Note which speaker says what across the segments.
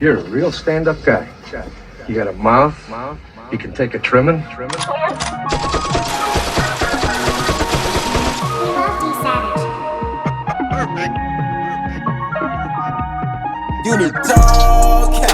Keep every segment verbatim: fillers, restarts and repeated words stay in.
Speaker 1: You're a real stand-up guy. You got a mouth. You can take a trimming.
Speaker 2: You need dog cap.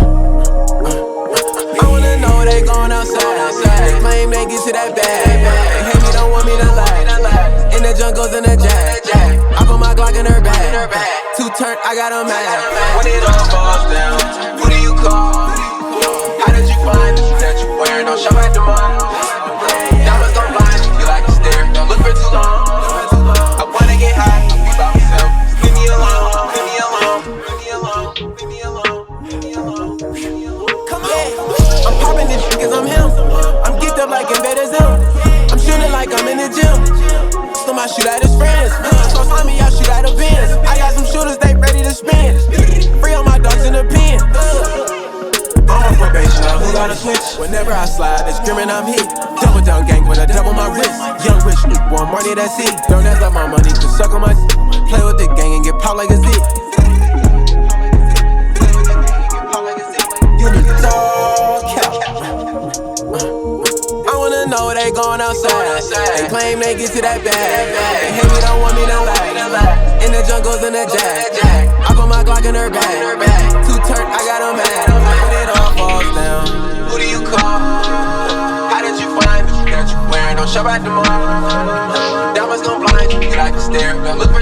Speaker 2: I wanna know they going outside. They claim they get to that bag. They hate me, don't want me to lie. In the jungles in the jack. I put my Glock in her bag. Two turn, I got a mad. When it all falls down, who do you call? How did you find it that you wearing? Don't shop at the mall. Diamonds don't blind you, you like to stare. Don't look for too long. I wanna get high, be by myself. Leave me alone, leave me alone, leave me alone, leave me alone, leave me alone, leave me alone. Come on, I'm popping this shit cause I'm him. I'm geeked up like Invader Zim. I'm shooting like I'm in the gym. Some I shoot at his friends. So find me, I shoot at a Benz. I got some shooters, they ready to spin. Free all my dogs in the pen. I'm on probation, now who got a switch? Whenever I slide, they screaming I'm hit. Double down gang when I double my wrist. Young rich newborn, money that's it. Don't ask like my money, can suck on my play with the gang and get popped like a zit. You need dog cap. I wanna know they going outside. They claim they get to that bag. They hate me, don't want me to lie. In the jungles in the jack. I put my Glock in her bag. Two turn, I got a mad. When it all falls down, who do you call? How did you find it that you wearing? Don't shop at the mall. Diamonds gon' blind you, you like to stare. Don't look